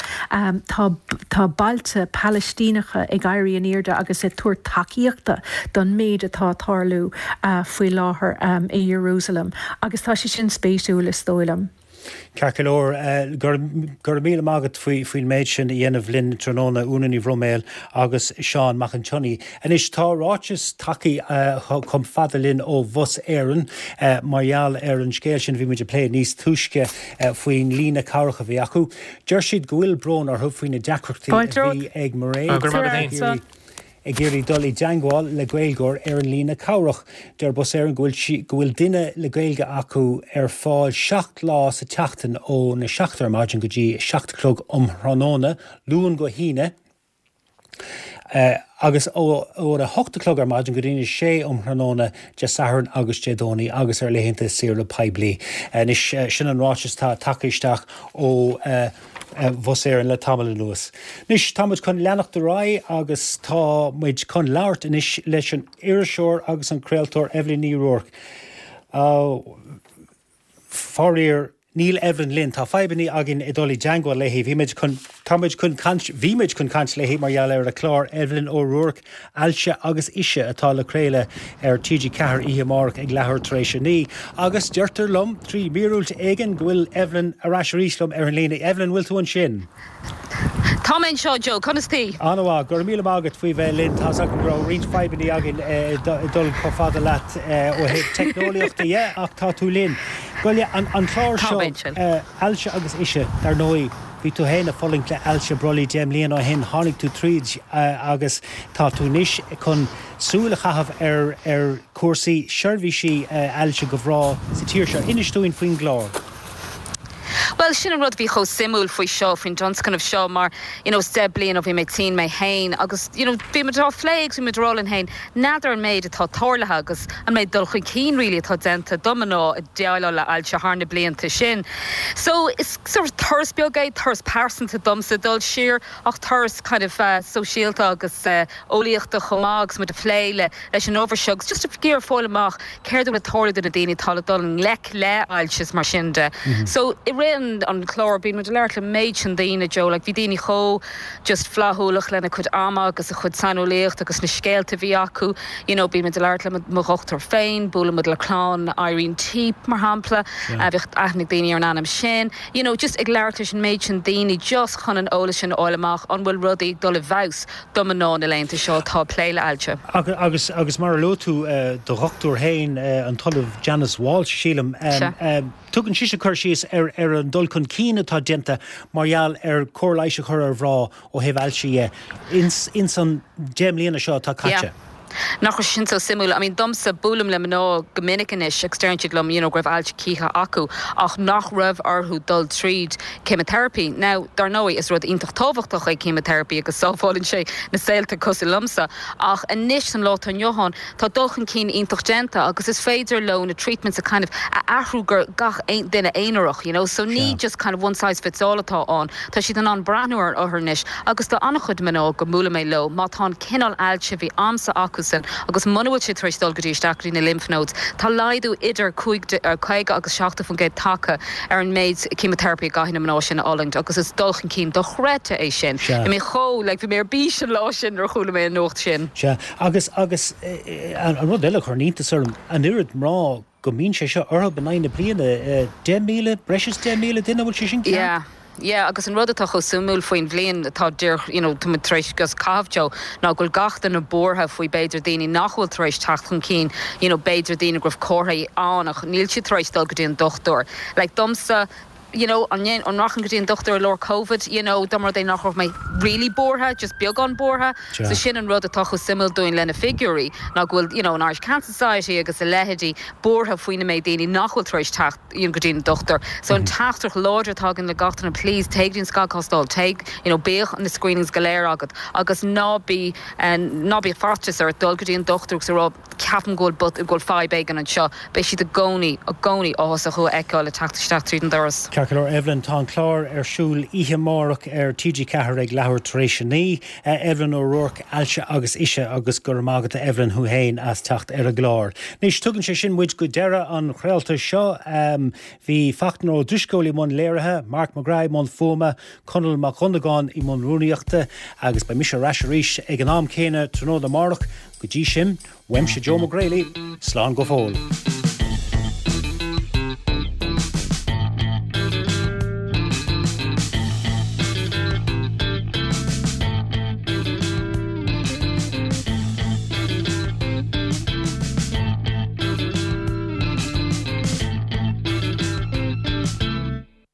tá bailte Palestínacha ag éirí an irde agus é túir takeíochta don méid atá tarlú faoi láthair i Jerusalem agus tá sé sin spéisiúil is dóilim. Carcalór gur míle mágad faoin méid sin i dhéanamh linn tróna únaí bhroméil agus Seán Machantoni. An is tá ráitis tacaí chum fada linn ó bhus éireann marall ar an scéil sin bhí muidir léad níos tuisce faoin lína cabharcha bhí acu. Deir siad go bhfuil brón ar thug faoine deacrachtaí bhí ag maréad. Ag géirí dul I deangáil le gaeilgeoir ar an lína cabharach. Deir bus ar an go bhfuil duine le gaeilge acu ar fáil 7 lá sa teachtain ó na seachtar maidin go dtí 7 clog Thranóna, luan go híine. agus ó a 8 ar maidin go dtíine sé Hranóna de Saharan agus Jedóní agus ar léhénta siar le Paiblí. Nis sin an ráis tá takeisteach ó bhs an le Tamala Lewis. Nis táid chun leanach do rá agus tá muid chun leabhart inis leis an Iiriseoir agus an creaaltóir Evelyn Ní Rourke. Fáír Neil Evelyn Lynn, tá feibaní agin idolí Django leihí, bhíimiid chun cant leihí margheall ar a chlár Evelyn O'Rourke, ailse agus ise atá le créile ar TG Cahar Ihamárach ag lethir tar éis ní. Agus deirtar lom trí míúilt éigen gohfuil Evelyn a ráis ríslum ar an lína. Evelyn, bhfuil tú an sin? Táin seo Joe, conastí. Anhá, gur míle mágad faoi bheith Lynn, tá ag an bro rint feibaní agin dul chofada leat ó technoliaachta ach tá tú Lynn. Goile an chlár seo ailse agus ise ar nói bhí tú héna foling le ailse brolí déim líon á hen tháinig tú tríd agus tá tú níos chun súla chahabh ar cuasaí seirbhísí ailse go bhrá sa tíir seo inistúin faoin glár. Well, sin an rud bhí cho simúil faoi seo faoin Johnscan of seo mar, steb blian ó bhí méid tí mé hain agus, bhí me drá fléigs bhí me drálinn hain nádar an méid atá tórlathe agus an méid dul chuig cín rilí atá denta dominó a deáile le ailte hána blianta sin. So is sort of thuras beagéid, thuras persanta domsa dul siar ach thuras kind of sosiálta agus óíochta chomágus mu a phléile leis an overseogs just a gcéar fáil amach céir le tóir duna daoine tal dul an le ailses mar sin de. So I ran an chlár bín mu leir le méid an daine Joe, like bhí daoine cho just flathúlach lena chud ama agus a chud sanolaíocht agus na scéalta bhí acu, bhí mu leir le mo chochttar féin, búla mu le chlán Irene Teep mar hampla, bhíocht aithnig daoine ar an anam sin, just ag leir leis an méid an daoine just chun an óla sin ólamach an bhfuil rudaí ag dul a bhás dominó na lénta seo tá pléile ailte. Agus mar lótú do chochtúr hain an talamh Janice Walsh sílam tugann si chur síos ar an dul chun cíine tá denta margheall ar cóirlaise chur ar bhrá ó heh ailse in san déim líana seo tá caite. Nach sin so simúla, domsa búlam le mná gominicanis externsid lom, gribh ailte cícha acu ach nach raibh orthú dul tríd chemotherapy. Now, dar nói is rud ionintach tábhachtach ag chemotherapy agus sáfáilinn sé na saolta cosú lumsa ach anis an lá an Johan tá dulchan cín ionintach genta agus is féidir lo na treatments a kind of a ahrú gur gach duine éinearach, so ní just kind of one size fits all atá an. Tá siad an breanúir orthanis agus tá annach chud mná go múla mé lo má tá cinál ailte bhí amsa acu agus manúil si treéis dul gotíí staí na lymph nodes. Tá laidú idir chuig agus 7 fan géad take ar an méid chemotherapy gahinna mná sin álingt agus is dulchan cín do chréite é sin. I mé cho le bhí mé bí sin lá sin ar chuúla mé an nócht sin. Agus an rud eile chuirnínta sum an irid mrá go mín sé seo ortha benaine bliana 10 míle breis 10 míle duine bhfuil sé sin ceann? Yeah, agus an rud atá cho sumúil faoin bblion atá dúr, tu treéis gus cabhjo ná ghfuil gachta na bortha faoi beidir daoine nachhfuil treéis tachan cín, beidir daoine gribh cóthaí ánach níl si treéis dul go dtíon dochtúir. Like domsa an nachan go dtíon dochtúir lór COVID, domar é nach raibh mé really bortha, just beag an bortha, so sin an rud atá cho simúil dúin lena figurí, ná ghfuil an Irish Cancer Society agus a leheadí bortha faoine méid daoine nachhfuil treéis tacht go dtíon dochtúir. So an tachtach láidir tágan le gatainna please take dín scácástáil, take béach an na screenings galéir agad agus nábí fartas ar dul go dtíon dochtúach sa rá ceapan ghfuil ghfuil fáibégan an seo, bei siad a gcónaí áhas a chu eáil le tachtasteach tríd an doras. Ceacair Evelyn tá chlár ar siúl Ihamárach ar TG Cahar ag lethir tar éis ní, Evelyn O'Rourke ailse agus ise agus gur mágata Evelyn Huhain as tacht ar a glár. Nís tugann sé sin muid go deire an chréalta seo, hí fachtan ó driscóil i món léirithe, Mark McGrath món fuma, Conal Mac Chundagáin i món rúnaíochta, agus ba mise raisiríis ag an am céine tróna Amárach, go dtí sin, weimse Joe McGrailey, slán go fóil.